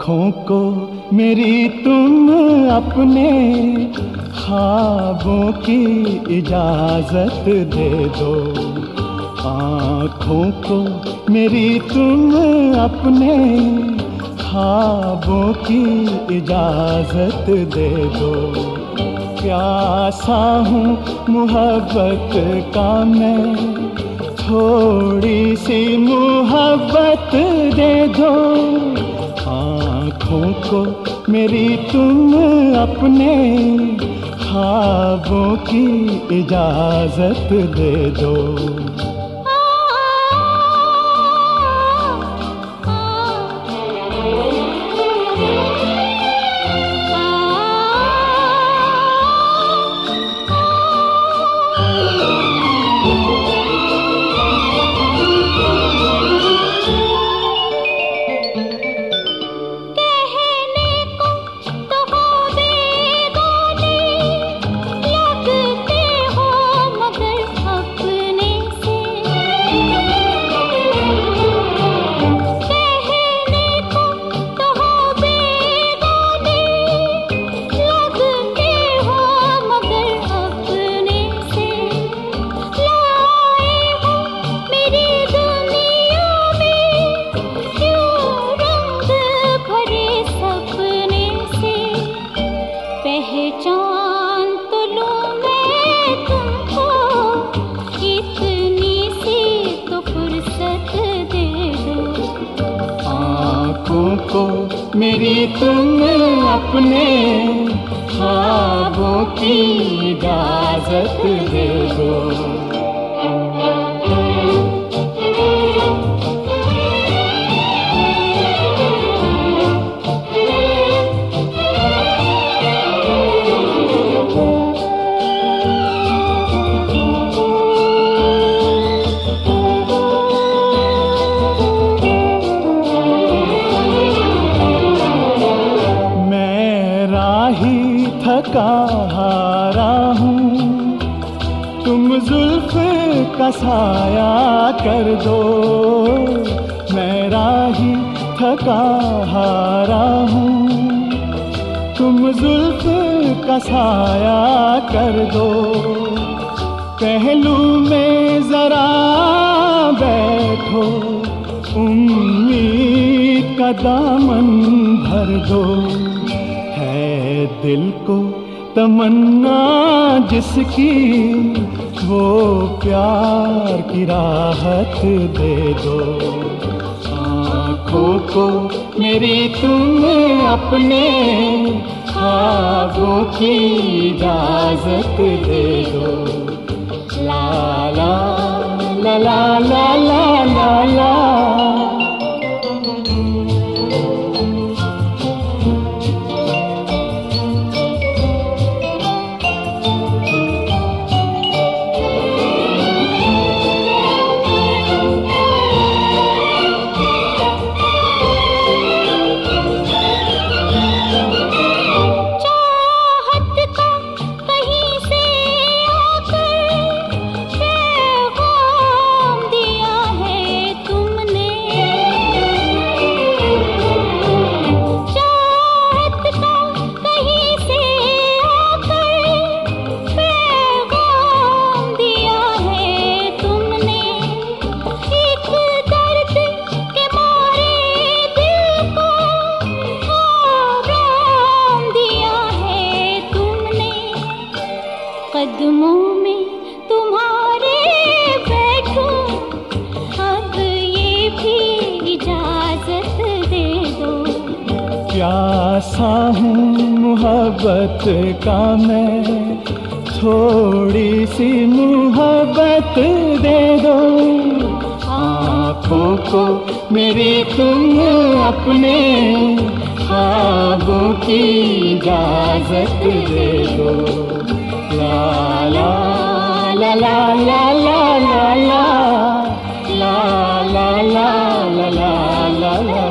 आँखों को मेरी तुम अपने ख्वाबों की इजाजत दे दो। आँखों को मेरी तुम अपने ख्वाबों की इजाजत दे दो। प्यासा हूँ मोहब्बत का मैं, थोड़ी सी मोहब्बत दे दो। आँखों को मेरी तुम अपने ख्वाबों की इजाजत दे दो। पहचान तो लूं मैं तुमको, इतनी सी तो फुर्सत दे दो। आँखों को मेरी तुम अपने ख्वाबों की इजाजत दे दो। थका हारा हूँ, तुम जुल्फ का साया कर दो। मैं राही थका हारा हूँ, तुम जुल्फ का साया कर दो। पहलू में जरा बैठो, उम्मीद का दामन भर दो। है दिल को तमन्ना जिसकी, वो प्यार की राहत दे दो। आँखों को मेरी तुम अपने ख्वाबों की इजाजत दे दो। ला ला ला ला ला ला ला ला। कदमों में तुम्हारे बैठूं, अब ये भी इजाजत दे दो। प्यासा हूँ मोहब्बत का मैं, थोड़ी सी मोहब्बत दे दो। आँखों को मेरी तुम अपने ख्वाबों की इजाजत दे दो। ला ला ला ला ला ला ला ला ला ला ला ला ला ला।